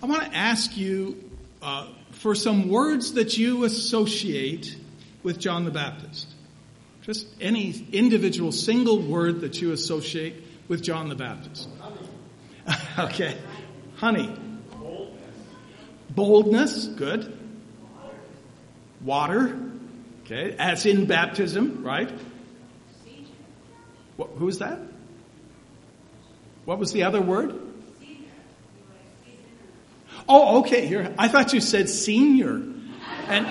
I want to ask you for some words that you associate with John the Baptist. Just any individual single word that you associate with John the Baptist. Okay. Honey. Boldness. Good. Water. Okay. As in baptism, right? Who is that? What was the other word? Oh, okay. Here, I thought you said senior. And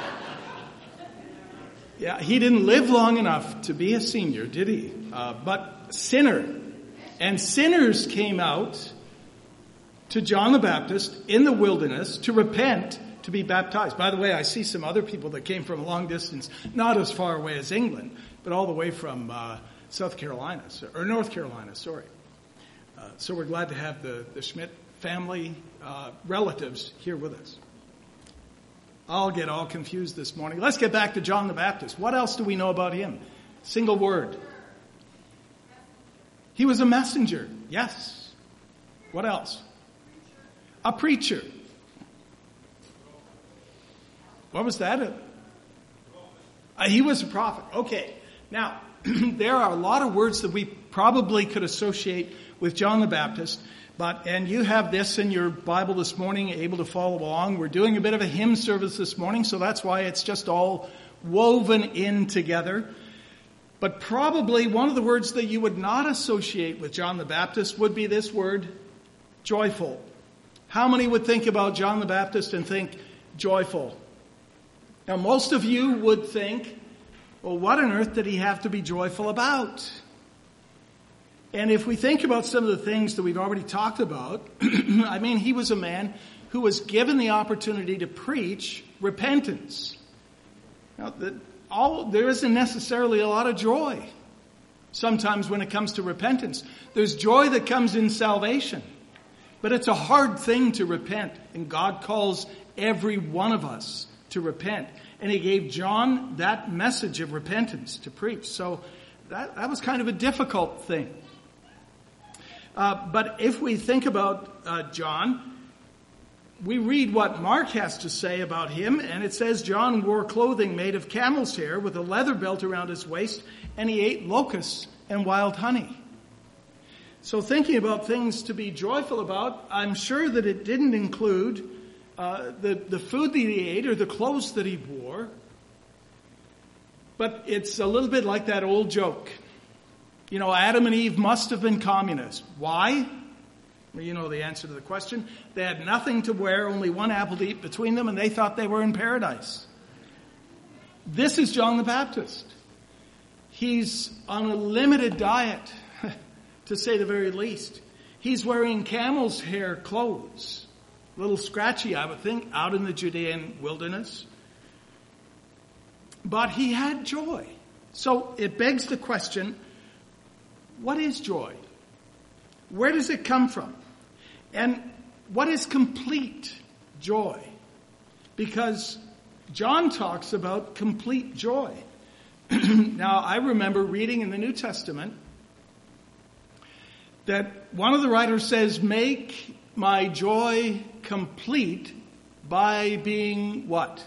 yeah, he didn't live long enough to be a senior, did he? But sinner. And sinners came out to John the Baptist in the wilderness to repent, to be baptized. By the way, I see some other people that came from a long distance, not as far away as England, but all the way from North Carolina. So we're glad to have the Schmidt family relatives here with us. I'll get all confused this morning. Let's get back to John the Baptist. What else do we know about him? Single word. He was a messenger. Yes. What else? A preacher. What was that? He was a prophet. Okay. Now, there are a lot of words that we probably could associate with John the Baptist. And you have this in your Bible this morning, able to follow along. We're doing a bit of a hymn service this morning, so that's why it's just all woven in together. But probably one of the words that you would not associate with John the Baptist would be this word, joyful. How many would think about John the Baptist and think joyful? Now, most of you would think, well, what on earth did he have to be joyful about? And if we think about some of the things that we've already talked about, I mean, he was a man who was given the opportunity to preach repentance. Now, there isn't necessarily a lot of joy sometimes when it comes to repentance. There's joy that comes in salvation, but it's a hard thing to repent, and God calls every one of us to repent. And he gave John that message of repentance to preach. So that was kind of a difficult thing. But if we think about John, we read what Mark has to say about him, and it says John wore clothing made of camel's hair with a leather belt around his waist, and he ate locusts and wild honey. So thinking about things to be joyful about, I'm sure that it didn't include the food that he ate or the clothes that he wore, but it's a little bit like that old joke. You know, Adam and Eve must have been communists. Why? Well, you know the answer to the question. They had nothing to wear, only one apple to eat between them, and they thought they were in paradise. This is John the Baptist. He's on a limited diet, to say the very least. He's wearing camel's hair clothes. A little scratchy, I would think, out in the Judean wilderness. But he had joy. So it begs the question, what is joy? Where does it come from? And what is complete joy? Because John talks about complete joy. Now, I remember reading in the New Testament that one of the writers says, make my joy complete by being what?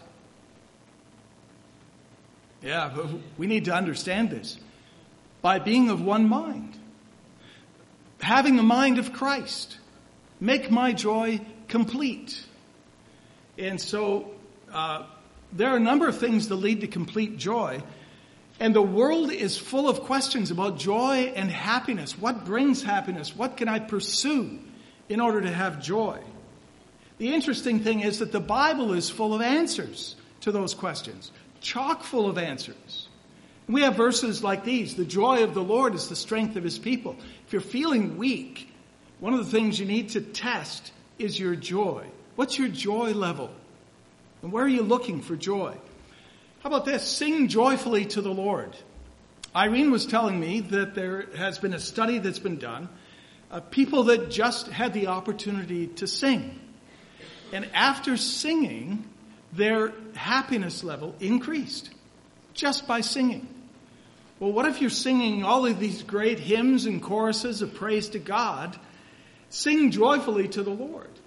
Yeah, but we need to understand this. By being of one mind. Having the mind of Christ. Make my joy complete. And so there are a number of things that lead to complete joy. And the world is full of questions about joy and happiness. What brings happiness? What can I pursue in order to have joy? The interesting thing is that the Bible is full of answers to those questions. Chock full of answers. We have verses like these. The joy of the Lord is the strength of his people. If you're feeling weak, one of the things you need to test is your joy. What's your joy level? And where are you looking for joy? How about this? Sing joyfully to the Lord. Irene was telling me that there has been a study that's been done of people that just had the opportunity to sing. And after singing, their happiness level increased just by singing. Well, what if you're singing all of these great hymns and choruses of praise to God? Sing joyfully to the Lord.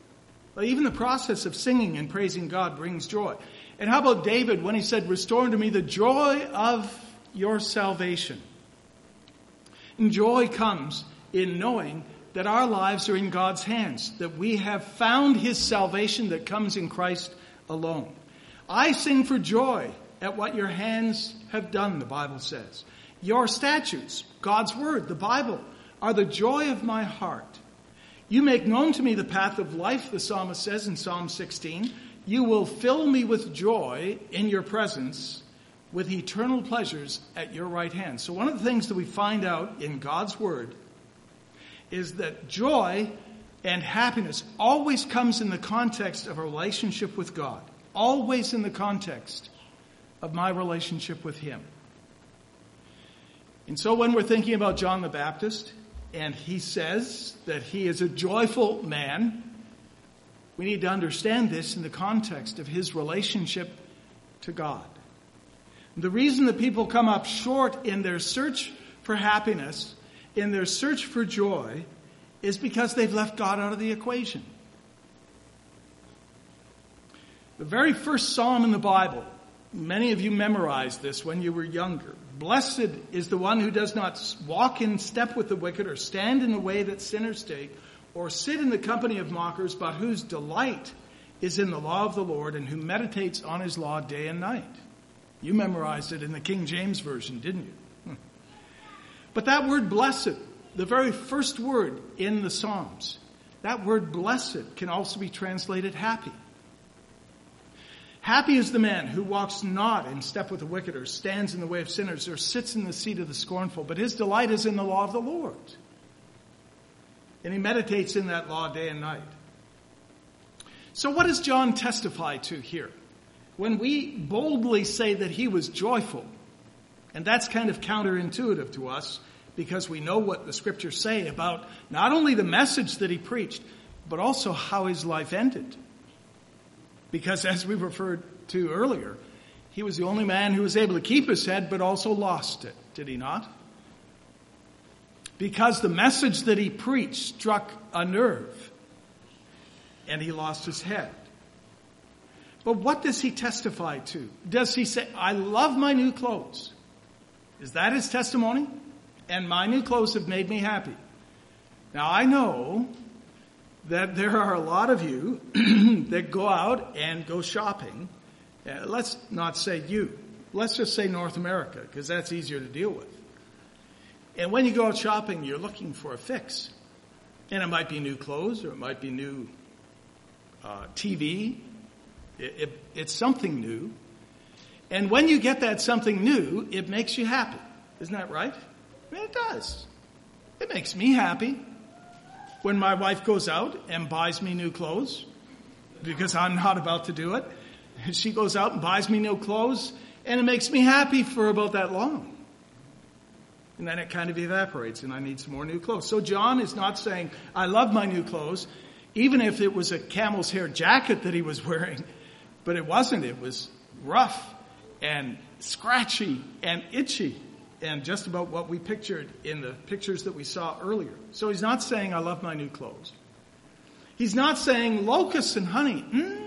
Well, even the process of singing and praising God brings joy. And how about David when he said, restore unto me the joy of your salvation? And joy comes in knowing that our lives are in God's hands, that we have found his salvation that comes in Christ alone. I sing for joy at what your hands have done, the Bible says. Your statutes, God's word, the Bible, are the joy of my heart. You make known to me the path of life, the psalmist says in Psalm 16. You will fill me with joy in your presence, with eternal pleasures at your right hand. So one of the things that we find out in God's word is that joy and happiness always comes in the context of a relationship with God. Always in the context of my relationship with him. And so when we're thinking about John the Baptist, and he says that he is a joyful man, we need to understand this in the context of his relationship to God. The reason that people come up short in their search for happiness, in their search for joy, is because they've left God out of the equation. The very first psalm in the Bible, many of you memorized this when you were younger. Blessed is the one who does not walk in step with the wicked, or stand in the way that sinners take, or sit in the company of mockers, but whose delight is in the law of the Lord, and who meditates on his law day and night. You memorized it in the King James Version, didn't you? But that word blessed, the very first word in the Psalms, that word blessed can also be translated happy. Happy is the man who walks not in step with the wicked, or stands in the way of sinners, or sits in the seat of the scornful, but his delight is in the law of the Lord. And he meditates in that law day and night. So what does John testify to here? When we boldly say that he was joyful, and that's kind of counterintuitive to us, because we know what the scriptures say about not only the message that he preached, but also how his life ended. Because as we referred to earlier, he was the only man who was able to keep his head, but also lost it, did he not? Because the message that he preached struck a nerve, and he lost his head. But what does he testify to? Does he say, I love my new clothes? Is that his testimony? And my new clothes have made me happy. Now I know that there are a lot of you that go out and go shopping. Let's not say you. Let's just say North America, because that's easier to deal with. And when you go out shopping, you're looking for a fix. And it might be new clothes, or it might be new TV. It's something new. And when you get that something new, it makes you happy. Isn't that right? I mean, it does. It makes me happy when my wife goes out and buys me new clothes, because I'm not about to do it. She goes out and buys me new clothes, and it makes me happy for about that long. And then it kind of evaporates, and I need some more new clothes. So John is not saying, I love my new clothes, even if it was a camel's hair jacket that he was wearing. But it wasn't. It was rough and scratchy and itchy, and just about what we pictured in the pictures that we saw earlier. So he's not saying, I love my new clothes. He's not saying locusts and honey.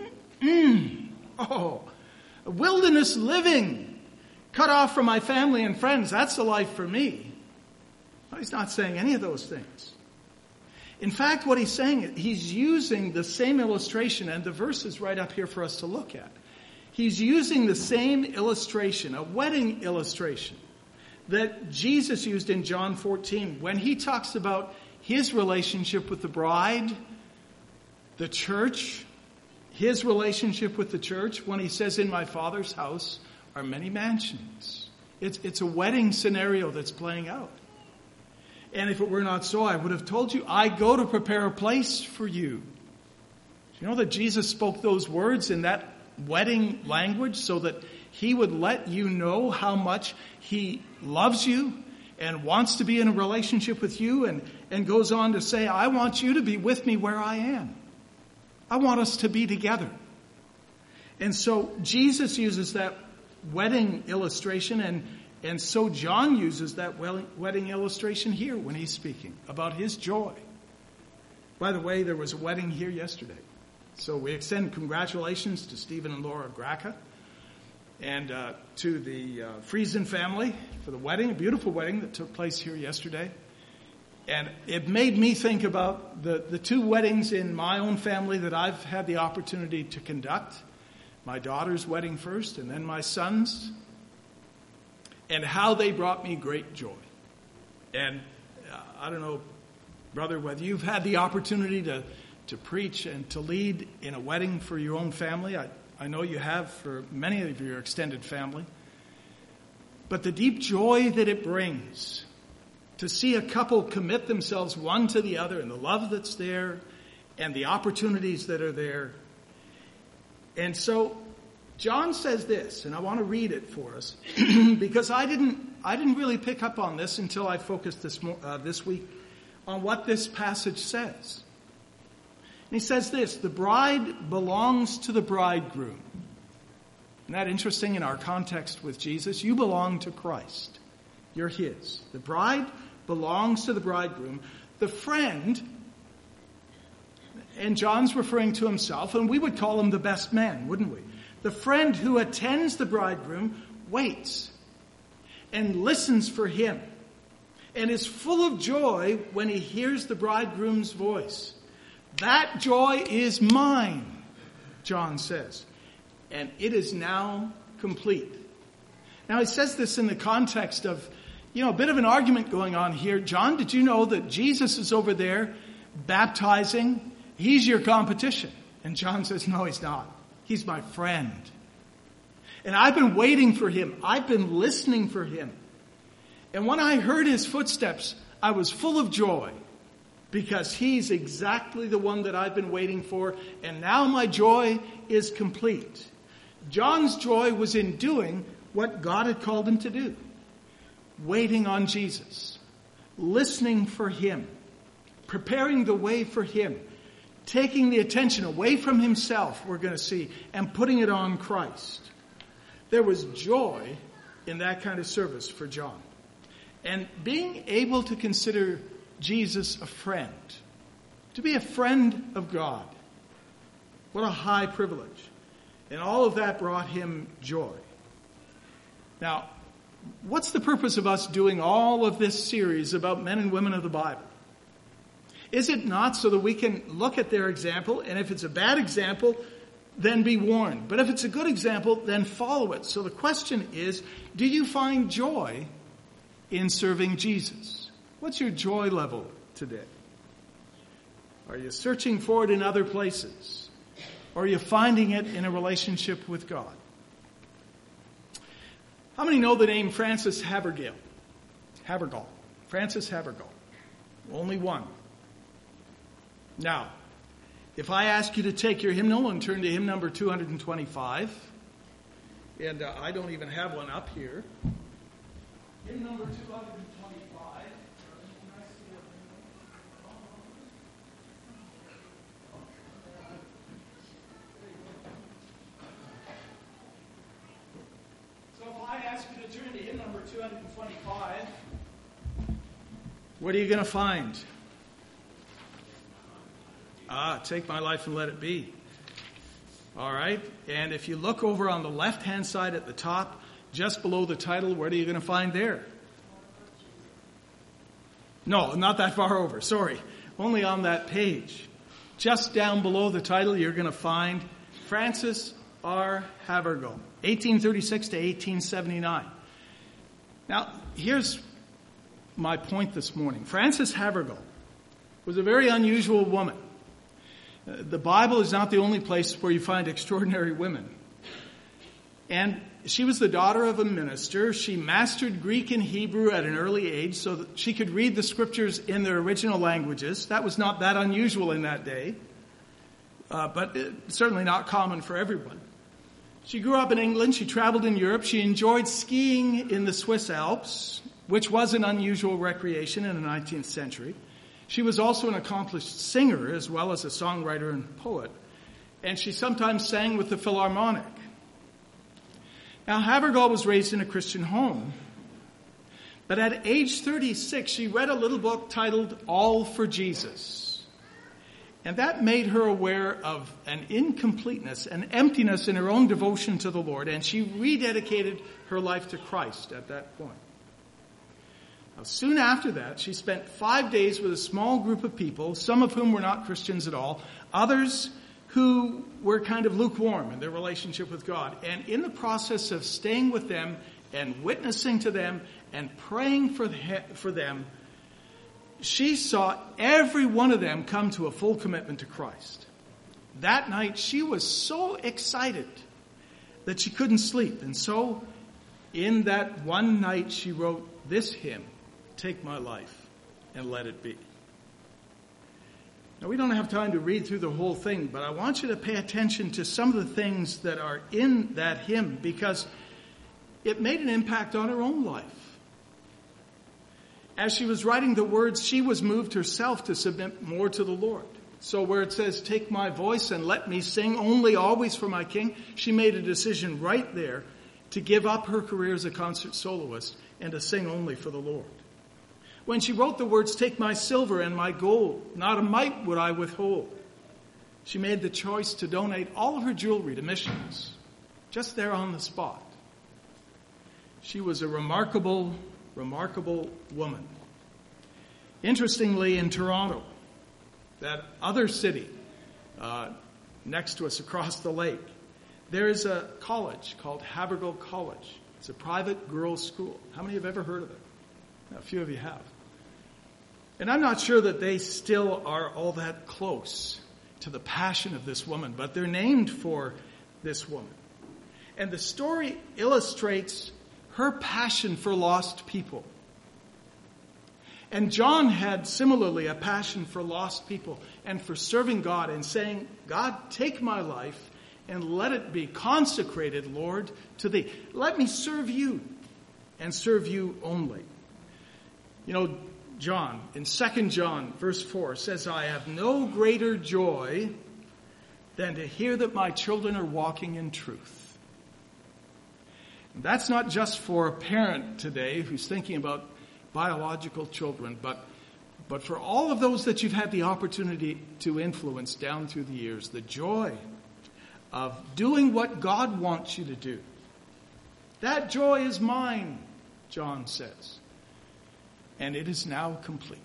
Oh, wilderness living, cut off from my family and friends. That's the life for me. No, he's not saying any of those things. In fact, what he's saying, he's using the same illustration, and the verse is right up here for us to look at. He's using the same illustration, a wedding illustration, that Jesus used in John 14 when he talks about his relationship with the bride, the church, his relationship with the church, when he says, in my Father's house are many mansions. It's a wedding scenario that's playing out. And if it were not so, I would have told you, I go to prepare a place for you. Do you know that Jesus spoke those words in that wedding language so that he would let you know how much he loves you and wants to be in a relationship with you, and goes on to say, I want you to be with me where I am. I want us to be together. And so Jesus uses that wedding illustration, and so John uses that wedding illustration here when he's speaking about his joy. By the way, there was a wedding here yesterday. So we extend congratulations to Stephen and Laura Graca and to the Friesen family for the wedding, a beautiful wedding that took place here yesterday. And it made me think about the two weddings in my own family that I've had the opportunity to conduct. My daughter's wedding first, and then my son's. And how they brought me great joy. And I don't know, brother, whether you've had the opportunity to preach and to lead in a wedding for your own family. I know you have for many of your extended family. But the deep joy that it brings to see a couple commit themselves one to the other and the love that's there and the opportunities that are there. And so John says this, and I want to read it for us because I didn't really pick up on this until I focused this week on what this passage says. And he says this: the bride belongs to the bridegroom. Isn't that interesting in our context with Jesus? You belong to Christ. You're his. The bride belongs to the bridegroom. The friend, and John's referring to himself, and we would call him the best man, wouldn't we? The friend who attends the bridegroom waits and listens for him and is full of joy when he hears the bridegroom's voice. That joy is mine, John says, and it is now complete. Now he says this in the context of, a bit of an argument going on here. John, did you know that Jesus is over there baptizing? He's your competition. And John says, no, he's not. He's my friend. And I've been waiting for him. I've been listening for him. And when I heard his footsteps, I was full of joy because he's exactly the one that I've been waiting for. And now my joy is complete. John's joy was in doing what God had called him to do. Waiting on Jesus. Listening for him. Preparing the way for him. Taking the attention away from himself, we're going to see, and putting it on Christ. There was joy in that kind of service for John. And being able to consider Jesus a friend, to be a friend of God, what a high privilege. And all of that brought him joy. Now, what's the purpose of us doing all of this series about men and women of the Bible? Is it not so that we can look at their example, and if it's a bad example, then be warned. But if it's a good example, then follow it. So the question is, do you find joy in serving Jesus? What's your joy level today? Are you searching for it in other places? Or are you finding it in a relationship with God? How many know the name Frances Havergal? Frances Havergal. Only one. Now, if I ask you to take your hymnal and turn to hymn number 225, and I don't even have one up here. Hymn number 225. So if I ask you to turn to hymn number 225, what are you going to find? Take my life and let it be. All right. And if you look over on the left-hand side at the top, just below the title, what are you going to find there? No, not that far over. Sorry. Only on that page. Just down below the title, you're going to find Frances R. Havergal, 1836 to 1879. Now, here's my point this morning. Frances Havergal was a very unusual woman. The Bible is not the only place where you find extraordinary women. And she was the daughter of a minister. She mastered Greek and Hebrew at an early age so that she could read the scriptures in their original languages. That was not that unusual in that day, but certainly not common for everyone. She grew up in England. She traveled in Europe. She enjoyed skiing in the Swiss Alps, which was an unusual recreation in the 19th century. She was also an accomplished singer as well as a songwriter and poet, and she sometimes sang with the Philharmonic. Now, Havergal was raised in a Christian home, but at age 36, she read a little book titled All for Jesus. And that made her aware of an incompleteness, an emptiness in her own devotion to the Lord, and she rededicated her life to Christ at that point. Now, soon after that, she spent 5 days with a small group of people, some of whom were not Christians at all, others who were kind of lukewarm in their relationship with God. And in the process of staying with them and witnessing to them and praying for them, she saw every one of them come to a full commitment to Christ. That night, she was so excited that she couldn't sleep. And so, in that one night, she wrote this hymn, "Take My Life and Let It Be." Now, we don't have time to read through the whole thing, but I want you to pay attention to some of the things that are in that hymn, because it made an impact on her own life. As she was writing the words, she was moved herself to submit more to the Lord. So where it says, "Take my voice and let me sing only always for my King," she made a decision right there to give up her career as a concert soloist and to sing only for the Lord. When she wrote the words, "Take my silver and my gold, not a mite would I withhold," she made the choice to donate all of her jewelry to missions, just there on the spot. She was a remarkable woman. Interestingly, in Toronto, that other city next to us across the lake, there is a college called Havergal College. It's a private girls' school. How many have ever heard of it? A few of you have. And I'm not sure that they still are all that close to the passion of this woman, but they're named for this woman. And the story illustrates her passion for lost people. And John had similarly a passion for lost people and for serving God and saying, "God, take my life and let it be consecrated, Lord, to Thee. Let me serve You and serve You only." You know, John, in 2 John, verse 4, says, "I have no greater joy than to hear that my children are walking in truth." And that's not just for a parent today who's thinking about biological children, but for all of those that you've had the opportunity to influence down through the years, the joy of doing what God wants you to do. That joy is mine, John says. And it is now complete.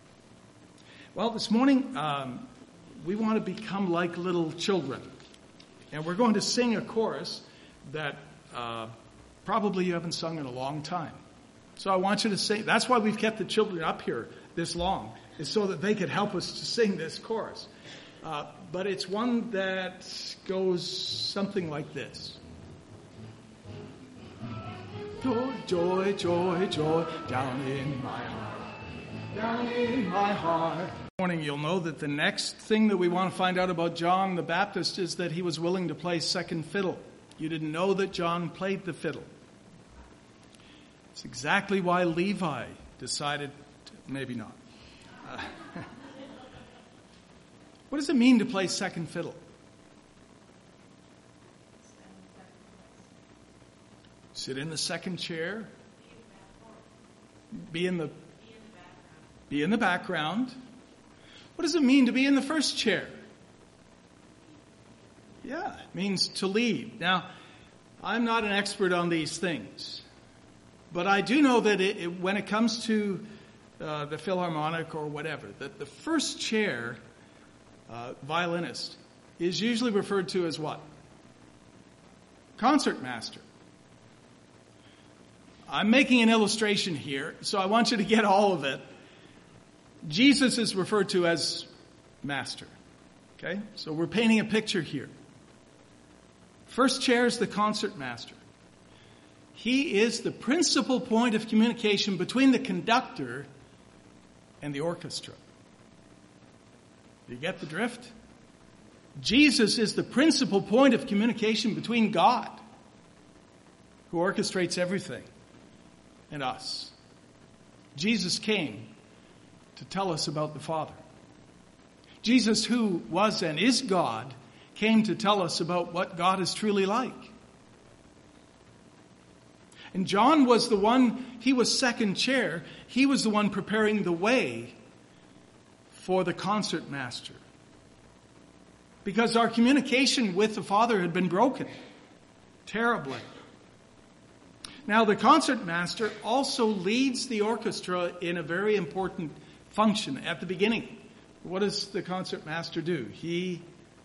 Well, this morning, we want to become like little children. And we're going to sing a chorus that probably you haven't sung in a long time. So I want you to sing. That's why we've kept the children up here this long, is so that they could help us to sing this chorus. But it's one that goes something like this. Joy, joy, joy, joy, down in my heart, down in my heart. This morning you'll know that the next thing that we want to find out about John the Baptist is that he was willing to play second fiddle. You didn't know that John played the fiddle. It's exactly why Levi decided maybe not. What does it mean to play second fiddle? Sit in the second chair. Be in the background. What does it mean to be in the first chair? Yeah, it means to lead. Now, I'm not an expert on these things, but I do know that when it comes to the Philharmonic or whatever, that the first chair violinist is usually referred to as what? Concertmaster. I'm making an illustration here, so I want you to get all of it. Jesus is referred to as master. Okay? So we're painting a picture here. First chair is the concertmaster. He is the principal point of communication between the conductor and the orchestra. Do you get the drift? Jesus is the principal point of communication between God, who orchestrates everything, and us. Jesus came to tell us about the Father. Jesus, who was and is God, came to tell us about what God is truly like. And John was the one, he was second chair, he was the one preparing the way for the concertmaster because our communication with the Father had been broken terribly. Now, the concertmaster also leads the orchestra in a very important function at the beginning. What does the concertmaster do? He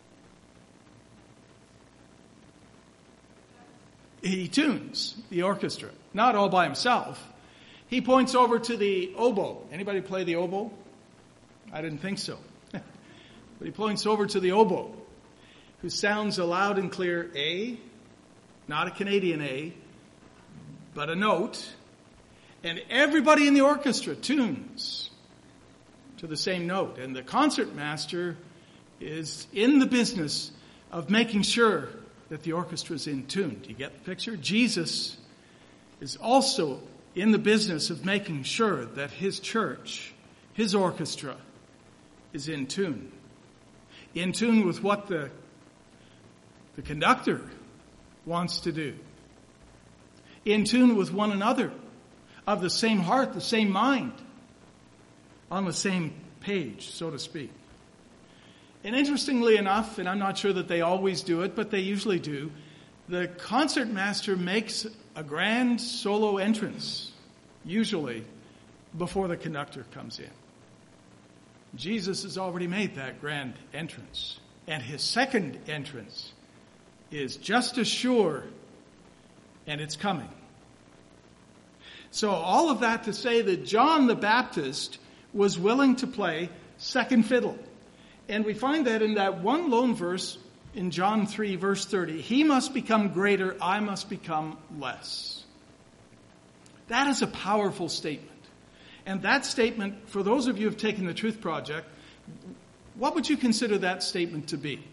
tunes the orchestra, not all by himself. He points over to the oboe. Anybody play the oboe? I didn't think so. But he points over to the oboe, who sounds a loud and clear A, not a Canadian A, but a note. And everybody in the orchestra tunes to the same note. And the concertmaster is in the business of making sure that the orchestra is in tune. Do you get the picture? Jesus is also in the business of making sure that his church, his orchestra, is in tune. In tune with what the conductor wants to do. In tune with one another, of the same heart, the same mind, on the same page, so to speak. And interestingly enough, and I'm not sure that they always do it, but they usually do, the concertmaster makes a grand solo entrance, usually before the conductor comes in. Jesus has already made that grand entrance. And his second entrance is just as sure, and it's coming. So all of that to say that John the Baptist was willing to play second fiddle. And we find that in that one lone verse in John 3, verse 30. He must become greater, I must become less. That is a powerful statement. And that statement, for those of you who have taken the Truth Project, what would you consider that statement to be?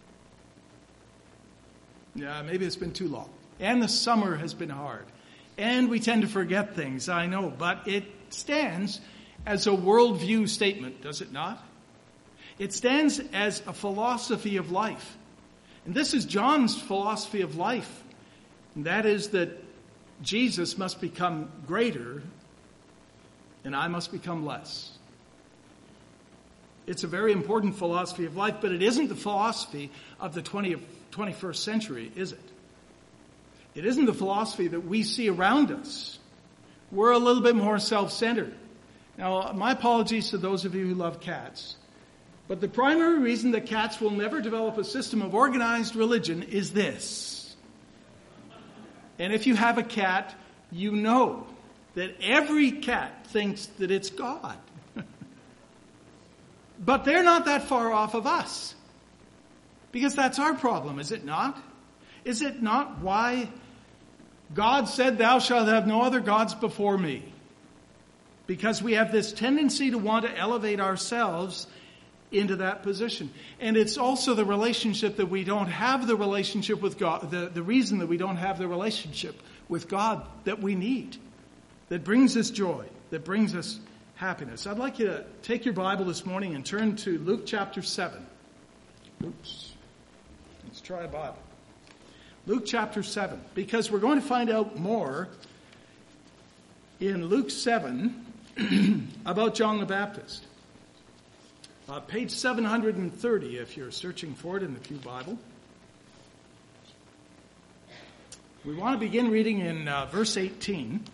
Yeah, maybe it's been too long. And the summer has been hard. And we tend to forget things, I know. But it stands as a worldview statement, does it not? It stands as a philosophy of life. And this is John's philosophy of life. And that is that Jesus must become greater and I must become less. It's a very important philosophy of life, but it isn't the philosophy of the 21st century, is it? It isn't the philosophy that we see around us. We're a little bit more self-centered. Now, my apologies to those of you who love cats. But the primary reason that cats will never develop a system of organized religion is this. And if you have a cat, you know that every cat thinks that it's God. But they're not that far off of us. Because that's our problem, is it not? Is it not why God said, "Thou shalt have no other gods before me"? Because we have this tendency to want to elevate ourselves into that position. And it's also the relationship that we don't have the relationship with God, the reason that we don't have the relationship with God that we need, that brings us joy, that brings us happiness. I'd like you to take your Bible this morning and turn to Luke chapter 7. Oops. Let's try a Bible. Luke chapter 7, because we're going to find out more in Luke 7 about John the Baptist. Page 730 if you're searching for it in the Pew Bible. We want to begin reading in verse 18.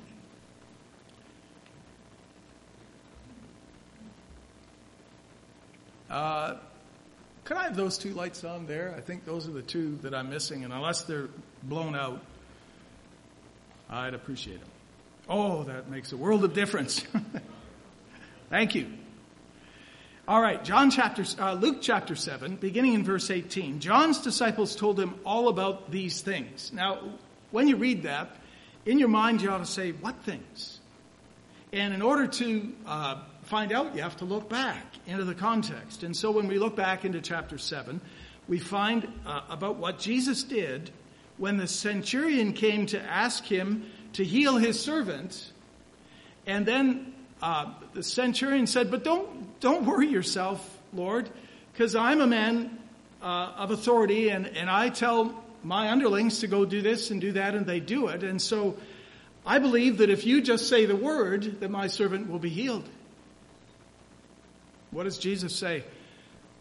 Could I have those two lights on there? I think those are the two that I'm missing, and unless they're blown out, I'd appreciate them. Oh, that makes a world of difference. Thank you. All right, Luke chapter 7, beginning in verse 18. John's disciples told him all about these things. Now, when you read that, in your mind you ought to say, what things? And in order to find out, you have to look back into the context. And so when we look back into chapter 7, we find about what Jesus did when the centurion came to ask him to heal his servant. And then the centurion said, "But don't worry yourself, Lord, because I'm a man of authority, and I tell my underlings to go do this and do that, and they do it. And so I believe that if you just say the word, that my servant will be healed." What does Jesus say?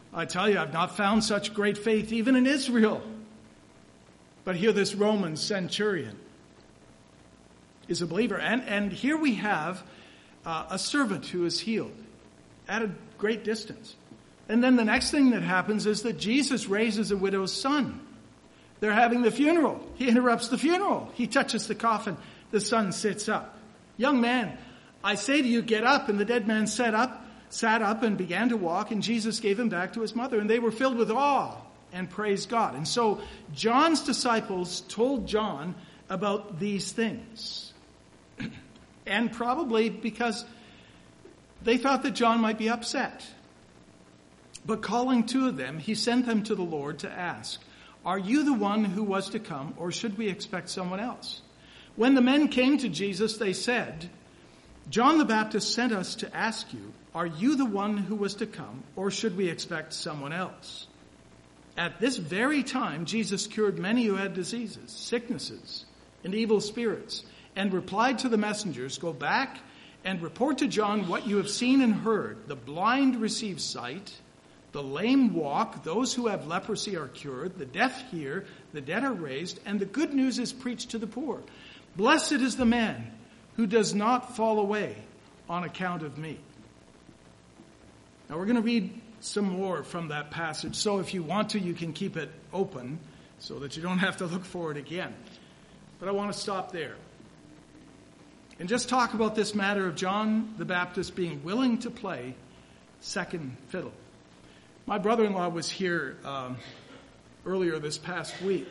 I tell you, I've not found such great faith even in Israel. But here this Roman centurion is a believer. And here we have a servant who is healed at a great distance. And then the next thing that happens is that Jesus raises a widow's son. They're having the funeral. He interrupts the funeral. He touches the coffin. The son sits up. Young man, I say to you, get up. And the dead man sat up and began to walk, and Jesus gave him back to his mother. And they were filled with awe and praised God. And so John's disciples told John about these things. And probably because they thought that John might be upset. But calling two of them, he sent them to the Lord to ask, are you the one who was to come, or should we expect someone else? When the men came to Jesus, they said, John the Baptist sent us to ask you, are you the one who was to come, or should we expect someone else? At this very time, Jesus cured many who had diseases, sicknesses, and evil spirits, and replied to the messengers, go back and report to John what you have seen and heard. The blind receive sight, the lame walk, those who have leprosy are cured, the deaf hear, the dead are raised, and the good news is preached to the poor. Blessed is the man who does not fall away on account of me. Now we're going to read some more from that passage. So if you want to, you can keep it open so that you don't have to look for it again. But I want to stop there and just talk about this matter of John the Baptist being willing to play second fiddle. My brother-in-law was here earlier this past week.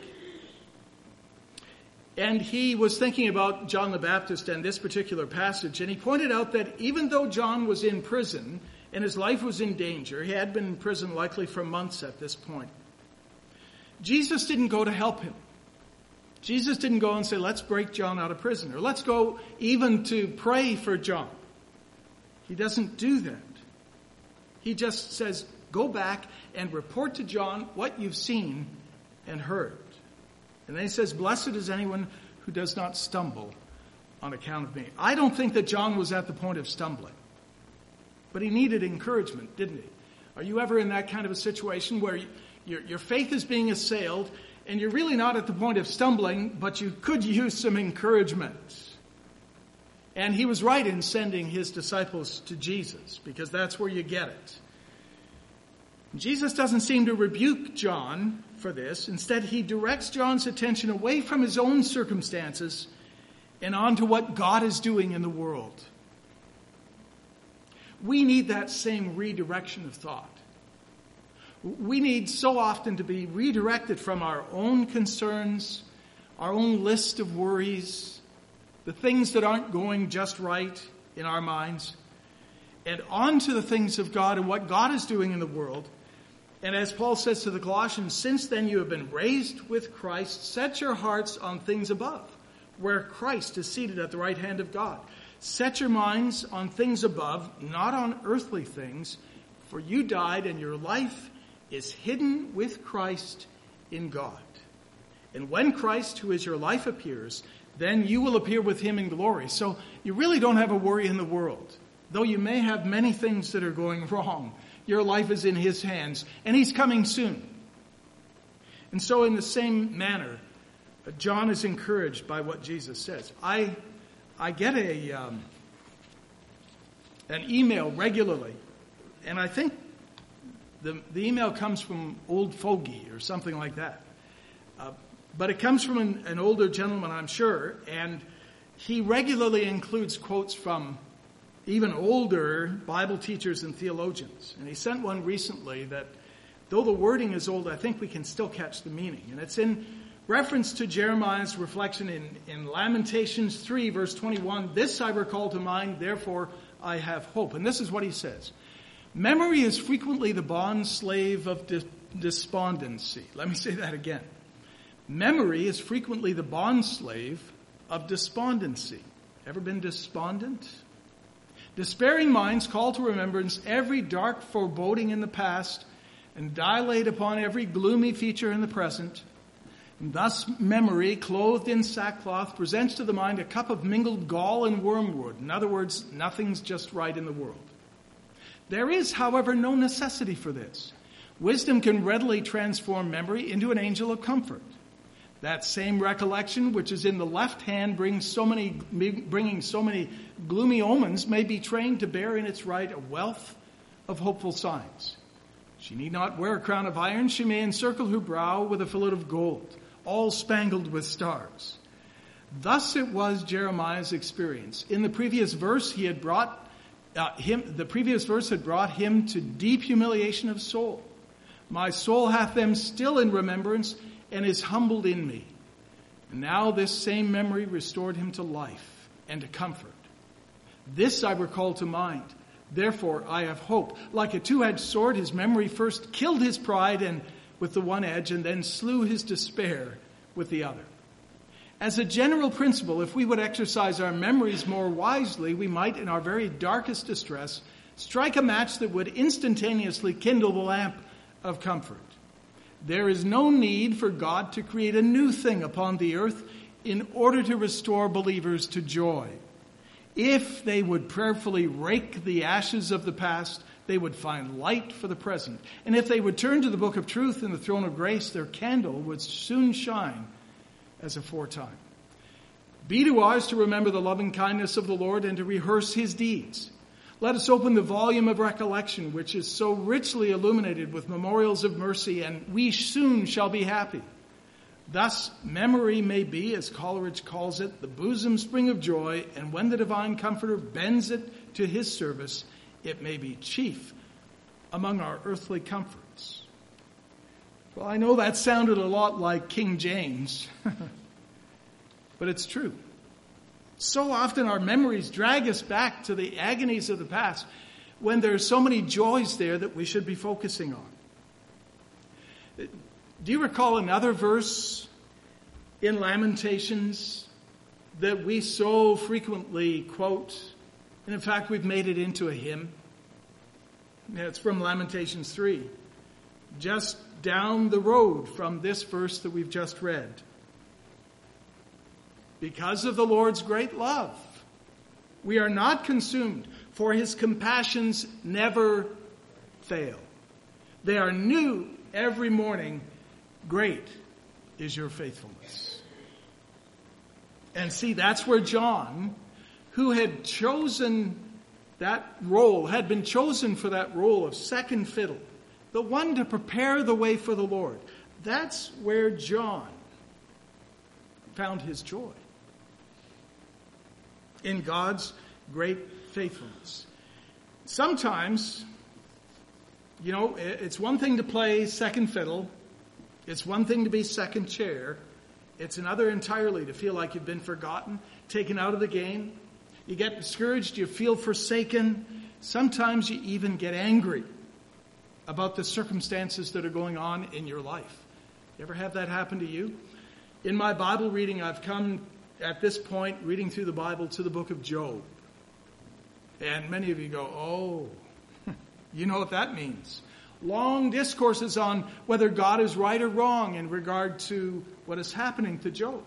And he was thinking about John the Baptist and this particular passage. And he pointed out that even though John was in prison and his life was in danger, he had been in prison likely for months at this point, Jesus didn't go to help him. Jesus didn't go and say, let's break John out of prison, or let's go even to pray for John. He doesn't do that. He just says, go back and report to John what you've seen and heard. And then he says, blessed is anyone who does not stumble on account of me. I don't think that John was at the point of stumbling. But he needed encouragement, didn't he? Are you ever in that kind of a situation where your faith is being assailed and you're really not at the point of stumbling, but you could use some encouragement? And he was right in sending his disciples to Jesus, because that's where you get it. Jesus doesn't seem to rebuke John for this. Instead, he directs John's attention away from his own circumstances and onto what God is doing in the world. We need that same redirection of thought. We need so often to be redirected from our own concerns, our own list of worries, the things that aren't going just right in our minds, and onto the things of God and what God is doing in the world. And as Paul says to the Colossians, since then you have been raised with Christ, set your hearts on things above, where Christ is seated at the right hand of God. Set your minds on things above, not on earthly things, for you died and your life is hidden with Christ in God. And when Christ, who is your life, appears, then you will appear with him in glory. So you really don't have a worry in the world. Though you may have many things that are going wrong, your life is in his hands, and he's coming soon. And so in the same manner, John is encouraged by what Jesus says. I get an email regularly, and I think the email comes from Old Fogey or something like that. But it comes from an older gentleman, I'm sure, and he regularly includes quotes from even older Bible teachers and theologians. And he sent one recently that, though the wording is old, I think we can still catch the meaning. And it's in reference to Jeremiah's reflection in Lamentations 3, verse 21. This I recall to mind, therefore I have hope. And this is what he says. Memory is frequently the bond slave of despondency. Let me say that again. Memory is frequently the bond slave of despondency. Ever been despondent? Despairing minds call to remembrance every dark foreboding in the past and dilate upon every gloomy feature in the present. And thus memory, clothed in sackcloth, presents to the mind a cup of mingled gall and wormwood. In other words, nothing's just right in the world. There is, however, no necessity for this. Wisdom can readily transform memory into an angel of comfort. That same recollection which is in the left hand bringing so many gloomy omens may be trained to bear in its right a wealth of hopeful signs. She need not wear a crown of iron. She may encircle her brow with a fillet of gold, all spangled with stars. Thus it was Jeremiah's experience. In the previous verse, had brought him to deep humiliation of soul. My soul hath them still in remembrance, and is humbled in me. And now this same memory restored him to life and to comfort. This I recall to mind. Therefore I have hope. Like a two-edged sword, his memory first killed his pride and with the one edge, and then slew his despair with the other. As a general principle, if we would exercise our memories more wisely, we might, in our very darkest distress, strike a match that would instantaneously kindle the lamp of comfort. There is no need for God to create a new thing upon the earth in order to restore believers to joy. If they would prayerfully rake the ashes of the past, they would find light for the present. And if they would turn to the book of truth and the throne of grace, their candle would soon shine as aforetime. Be to ours to remember the loving kindness of the Lord and to rehearse his deeds. Let us open the volume of recollection, which is so richly illuminated with memorials of mercy, and we soon shall be happy. Thus, memory may be, as Coleridge calls it, the bosom spring of joy, and when the divine comforter bends it to his service, it may be chief among our earthly comforts. Well, I know that sounded a lot like King James, but it's true. So often our memories drag us back to the agonies of the past when there are so many joys there that we should be focusing on. Do you recall another verse in Lamentations that we so frequently quote, and in fact we've made it into a hymn? It's from Lamentations 3, just down the road from this verse that we've just read. Because of the Lord's great love, we are not consumed, for his compassions never fail. They are new every morning. Great is your faithfulness. And see, that's where John, who had chosen that role, had been chosen for that role of second fiddle, the one to prepare the way for the Lord. That's where John found his joy. In God's great faithfulness. Sometimes, it's one thing to play second fiddle. It's one thing to be second chair. It's another entirely to feel like you've been forgotten, taken out of the game. You get discouraged, you feel forsaken. Sometimes you even get angry about the circumstances that are going on in your life. You ever have that happen to you? In my Bible reading, I've come at this point, reading through the Bible, to the book of Job. And many of you go, oh, you know what that means. Long discourses on whether God is right or wrong in regard to what is happening to Job.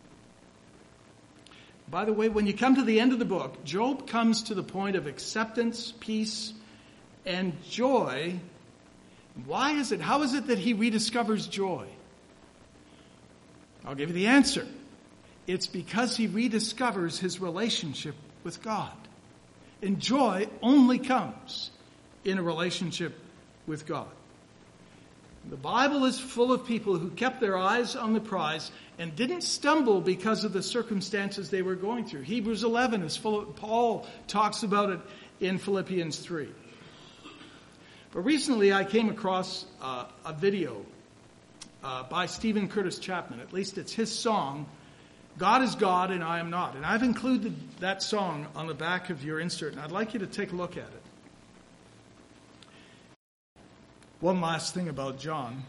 By the way, when you come to the end of the book, Job comes to the point of acceptance, peace, and joy. Why is it? How is it that he rediscovers joy? I'll give you the answer. It's because he rediscovers his relationship with God. And joy only comes in a relationship with God. The Bible is full of people who kept their eyes on the prize and didn't stumble because of the circumstances they were going through. Hebrews 11 is full of, Paul talks about it in Philippians 3. But recently I came across a video by Stephen Curtis Chapman. At least it's his song, God is God and I am not. And I've included that song on the back of your insert, and I'd like you to take a look at it. One last thing about John.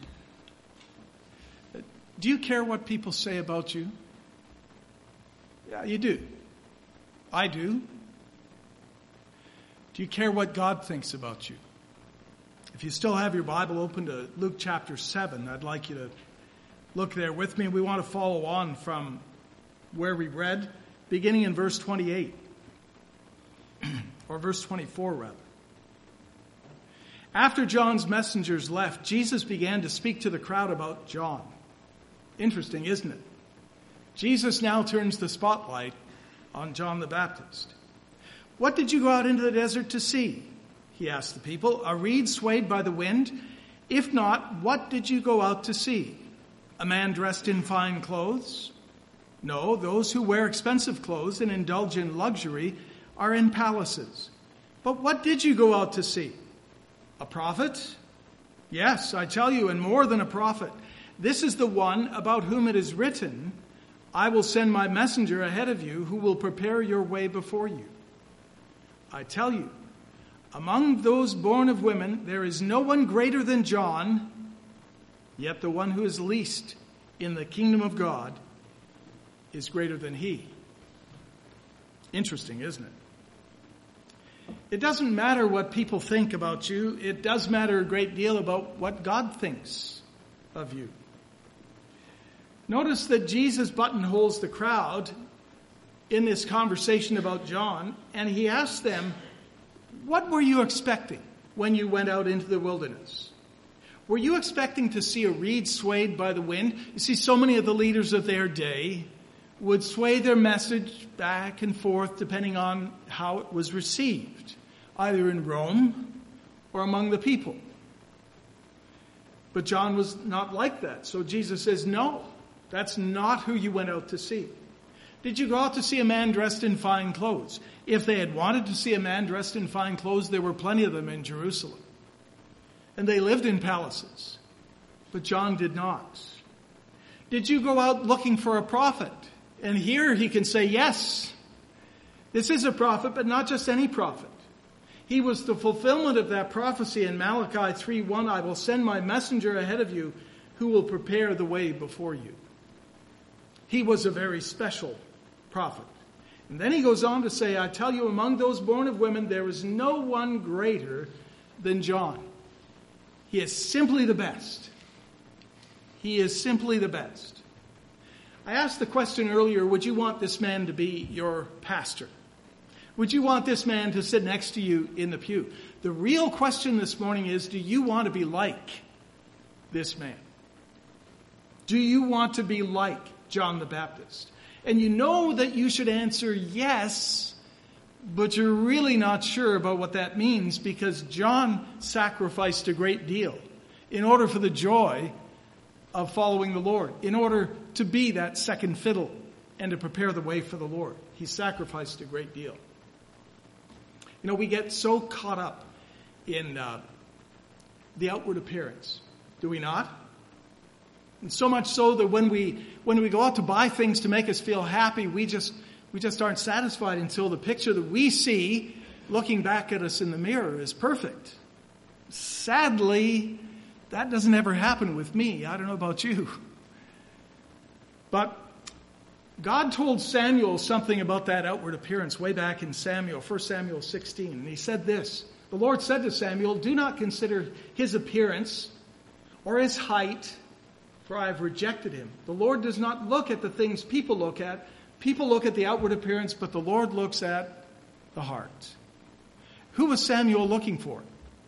Do you care what people say about you? Yeah, you do. I do. Do you care what God thinks about you? If you still have your Bible open to Luke chapter 7, I'd like you to look there with me. We want to follow on from where we read, beginning in verse 28, or verse 24 rather. After John's messengers left, Jesus began to speak to the crowd about John. Interesting, isn't it? Jesus now turns the spotlight on John the Baptist. What did you go out into the desert to see? He asked the people. A reed swayed by the wind? If not, what did you go out to see? A man dressed in fine clothes? No, those who wear expensive clothes and indulge in luxury are in palaces. But what did you go out to see? A prophet? Yes, I tell you, and more than a prophet. This is the one about whom it is written, I will send my messenger ahead of you who will prepare your way before you. I tell you, among those born of women, there is no one greater than John, yet the one who is least in the kingdom of God is greater than he. Interesting, isn't it? It doesn't matter what people think about you. It does matter a great deal about what God thinks of you. Notice that Jesus buttonholes the crowd in this conversation about John, and he asks them, what were you expecting when you went out into the wilderness? Were you expecting to see a reed swayed by the wind? You see, so many of the leaders of their day would sway their message back and forth depending on how it was received, either in Rome or among the people. But John was not like that. So Jesus says, no, that's not who you went out to see. Did you go out to see a man dressed in fine clothes? If they had wanted to see a man dressed in fine clothes, there were plenty of them in Jerusalem. And they lived in palaces. But John did not. Did you go out looking for a prophet? And here he can say, yes, this is a prophet, but not just any prophet. He was the fulfillment of that prophecy in Malachi 3:1, I will send my messenger ahead of you who will prepare the way before you. He was a very special prophet. And then he goes on to say, I tell you, among those born of women, there is no one greater than John. He is simply the best. He is simply the best. I asked the question earlier, would you want this man to be your pastor? Would you want this man to sit next to you in the pew? The real question this morning is, do you want to be like this man? Do you want to be like John the Baptist? And you know that you should answer yes, but you're really not sure about what that means because John sacrificed a great deal in order for the joy of following the Lord, in order to be that second fiddle and to prepare the way for the Lord. He sacrificed a great deal. You know, we get so caught up in the outward appearance, do we not? And so much so that when we go out to buy things to make us feel happy, we just aren't satisfied until the picture that we see looking back at us in the mirror is perfect. Sadly, that doesn't ever happen with me. I don't know about you. But God told Samuel something about that outward appearance way back in Samuel, 1 Samuel 16. And he said this, the Lord said to Samuel, do not consider his appearance or his height, for I have rejected him. The Lord does not look at the things people look at. People look at the outward appearance, but the Lord looks at the heart. Who was Samuel looking for?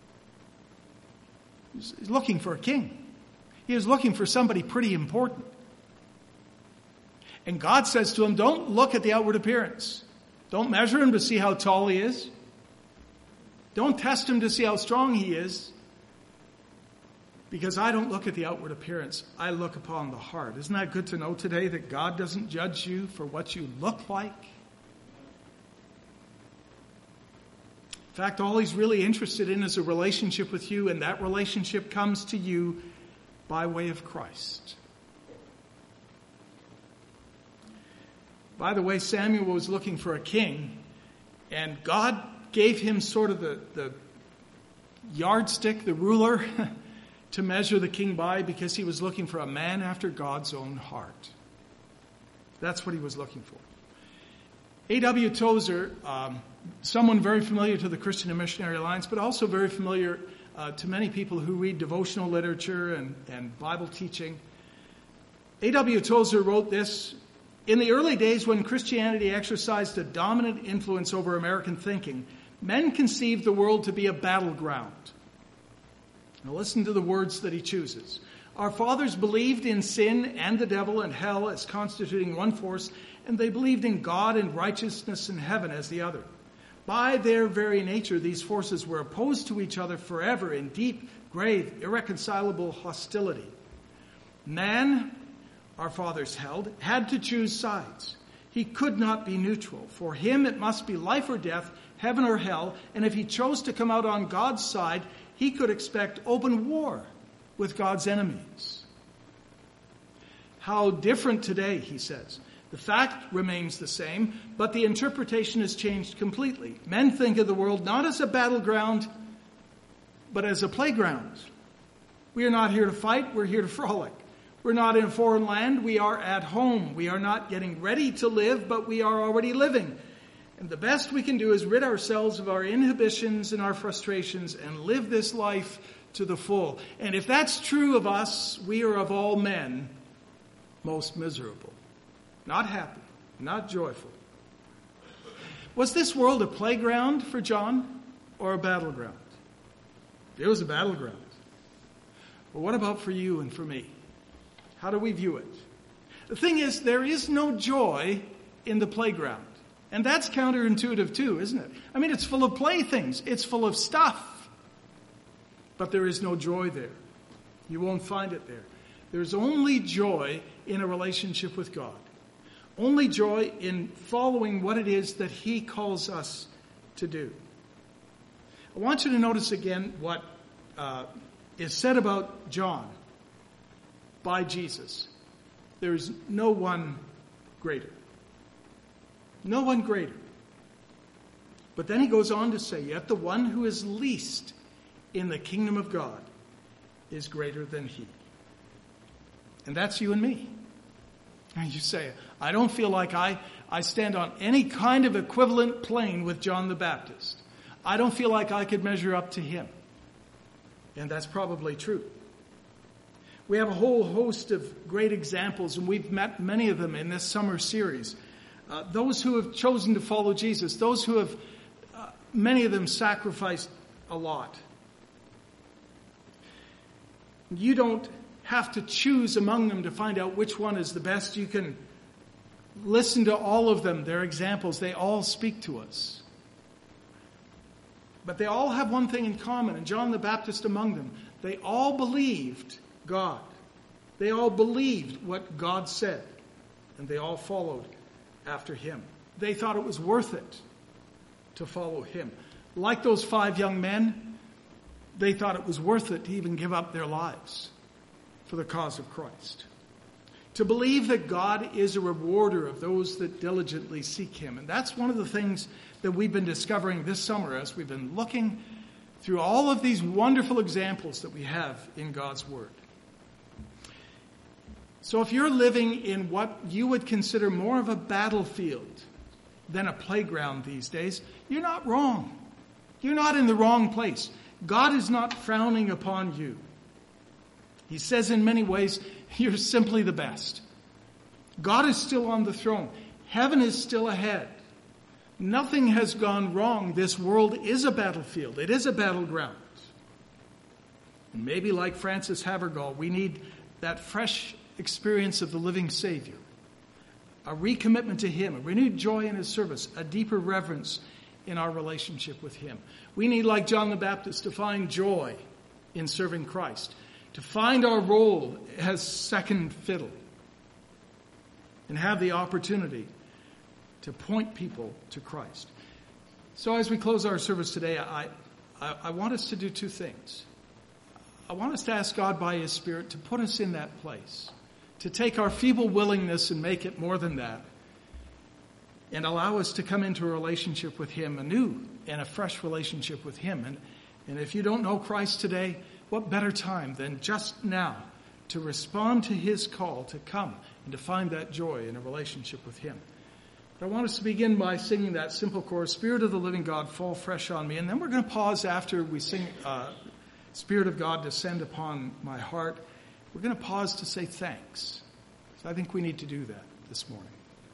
He's looking for a king. He was looking for somebody pretty important. And God says to him, don't look at the outward appearance. Don't measure him to see how tall he is. Don't test him to see how strong he is. Because I don't look at the outward appearance. I look upon the heart. Isn't that good to know today that God doesn't judge you for what you look like? In fact, all he's really interested in is a relationship with you, and that relationship comes to you by way of Christ. By the way, Samuel was looking for a king, and God gave him sort of the yardstick, the ruler, to measure the king by because he was looking for a man after God's own heart. That's what he was looking for. A.W. Tozer, someone very familiar to the Christian and Missionary Alliance, but also very familiar to many people who read devotional literature and Bible teaching. A.W. Tozer wrote this, in the early days when Christianity exercised a dominant influence over American thinking, men conceived the world to be a battleground. Now listen to the words that he chooses. Our fathers believed in sin and the devil and hell as constituting one force, and they believed in God and righteousness and heaven as the other. By their very nature, these forces were opposed to each other forever in deep, grave, irreconcilable hostility. Man, our fathers held, had to choose sides. He could not be neutral. For him, it must be life or death, heaven or hell, and if he chose to come out on God's side, he could expect open war with God's enemies. How different today, he says. The fact remains the same, but the interpretation has changed completely. Men think of the world not as a battleground, but as a playground. We are not here to fight, we're here to frolic. We're not in a foreign land, we are at home. We are not getting ready to live, but we are already living. And the best we can do is rid ourselves of our inhibitions and our frustrations and live this life to the full. And if that's true of us, we are of all men most miserable. Not happy, not joyful. Was this world a playground for John or a battleground? It was a battleground. But what about for you and for me? How do we view it? The thing is, there is no joy in the playground. And that's counterintuitive too, isn't it? I mean, it's full of playthings. It's full of stuff. But there is no joy there. You won't find it there. There's only joy in a relationship with God. Only joy in following what it is that he calls us to do. I want you to notice again what is said about John by Jesus. There is no one greater. No one greater. But then he goes on to say, yet the one who is least in the kingdom of God is greater than he. And that's you and me. And you say, I don't feel like I stand on any kind of equivalent plane with John the Baptist. I don't feel like I could measure up to him. And that's probably true. We have a whole host of great examples, and we've met many of them in this summer series. Those who have chosen to follow Jesus, those who have, many of them sacrificed a lot. You don't have to choose among them to find out which one is the best. You can listen to all of them. They're examples. They all speak to us. But they all have one thing in common, and John the Baptist among them. They all believed God. They all believed what God said, and they all followed after him. They thought it was worth it to follow him. Like those 5 young men, they thought it was worth it to even give up their lives for the cause of Christ. To believe that God is a rewarder of those that diligently seek him. And that's one of the things that we've been discovering this summer as we've been looking through all of these wonderful examples that we have in God's Word. So if you're living in what you would consider more of a battlefield than a playground these days, you're not wrong. You're not in the wrong place. God is not frowning upon you. He says in many ways, you're simply the best. God is still on the throne. Heaven is still ahead. Nothing has gone wrong. This world is a battlefield. It is a battleground. And maybe like Francis Havergal, we need that fresh experience of the living Savior. A recommitment to him, a renewed joy in his service, a deeper reverence in our relationship with him. We need, like John the Baptist, to find joy in serving Christ. To find our role as second fiddle. And have the opportunity to point people to Christ. So as we close our service today, I want us to do 2 things. I want us to ask God by his Spirit to put us in that place. To take our feeble willingness and make it more than that. And allow us to come into a relationship with him, a new and a fresh relationship with him. And if you don't know Christ today, what better time than just now to respond to his call to come and to find that joy in a relationship with him. But I want us to begin by singing that simple chorus, Spirit of the living God, fall fresh on me. And then we're going to pause after we sing Spirit of God, descend upon my heart. We're going to pause to say thanks. So I think we need to do that this morning.